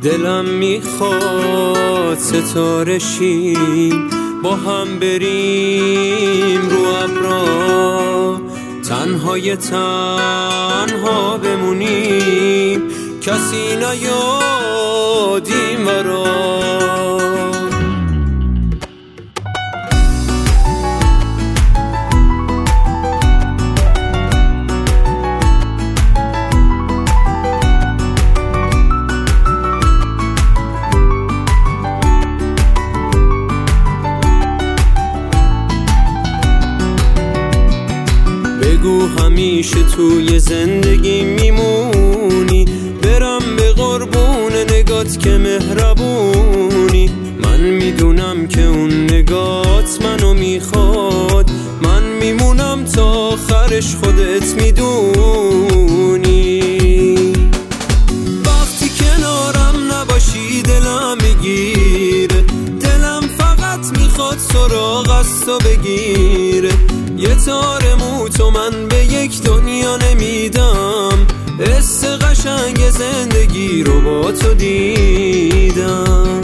دلم میخواد ستاره شیم، با هم بریم رو ابرا، تنهای تنها بمونیم، کسی نیاد این ورا. بگو همیشه توی زندگی میمونی، برم به قربون نگات که مهربونی. من میدونم که اون نگات منو میخواد، من میمونم تا آخرش خودت میدونی. وقتی کنارم نباشی دلم میگیره، دلم فقط میخواد سراغ از تو بگیره. یه تار مو تو من به یک دنیا نمیدم، حس قشنگ زندگی رو با تو دیدم.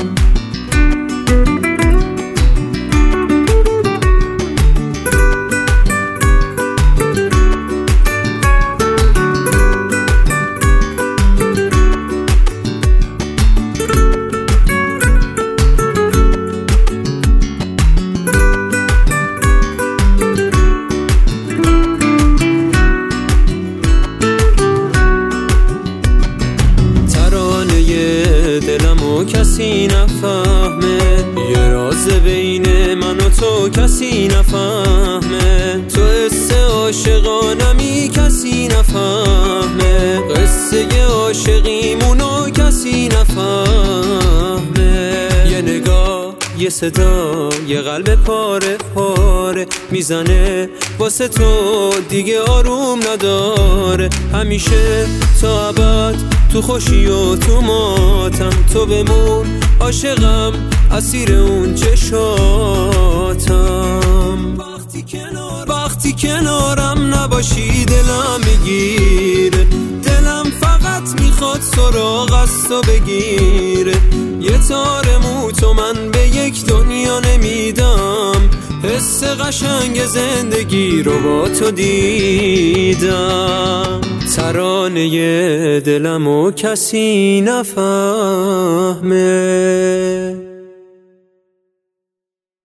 دلمو کسی نفهمه، یه راز بین من و تو کسی نفهمه. تو حس عاشقانمی کسی نفهمه، قصه عاشقیمونو کسی نفهمه. یه نگاه، یه صدا، یه قلب پاره پاره میزنه واسه تو، دیگه آروم نداره. همیشه تا ابد تو خوشی و تو ماتم، تو بمون عاشقم اسیر اون چشاتم. وقتی کنارم نباشی دلم میگیره، دلم فقط میخواد سراغ از تو بگیره. یه تار مو تو من به یک دنیا نمیدم، حس قشنگ زندگی رو با تو دیدم. ترانه دلمو کسی نفهمه.